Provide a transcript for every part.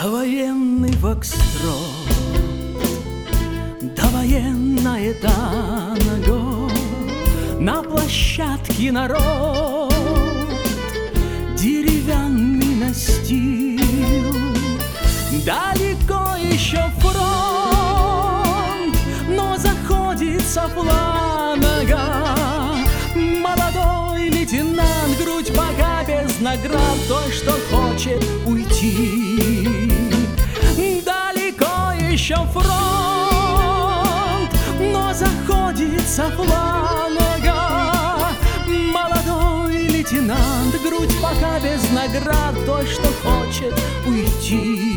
Довоенный фокстрот, довоенное танго, на площадке народ, деревянный настил. Далеко еще фронт, но заходит со фланга молодой лейтенант, грудь пока без наград, той, что хочет уйти. Далеко еще фронт, но заходит со фланга молодой лейтенант, грудь пока без наград, той, что хочет уйти.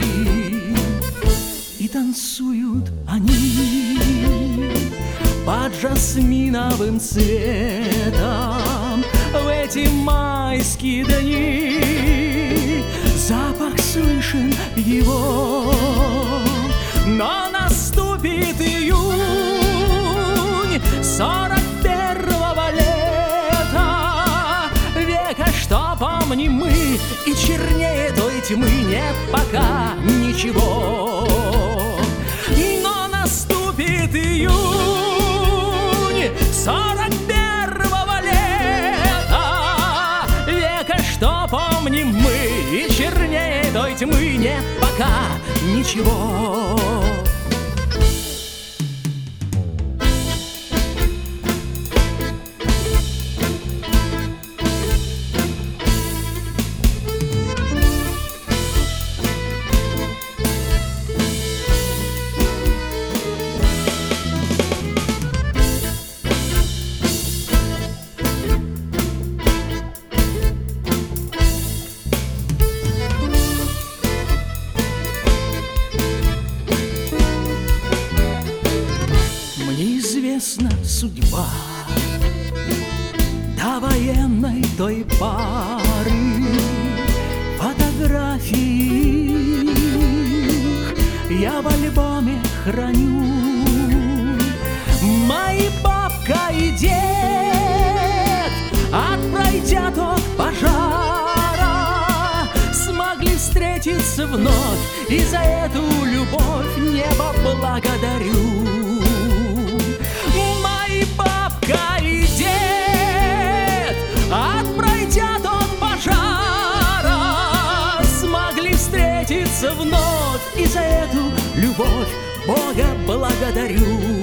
И танцуют они под жасминовым цветом в эти майские дни. Запах слышен его, но наступит июнь 41-го лета века, что помним мы, и чернее той тьмы нет пока ничего. Но наступит июнь 41-го лета века, что помним мы, и чернее той тьмы нет пока ничего. Неизвестна судьба довоенной той пары, фотографии я в альбоме храню. Мои бабка и дед, пройдя тот пожара, смогли встретиться вновь, и за эту любовь небо благодарю. Бабка и дед, пройдя тот пожара, смогли встретиться вновь, и за эту любовь Бога благодарю.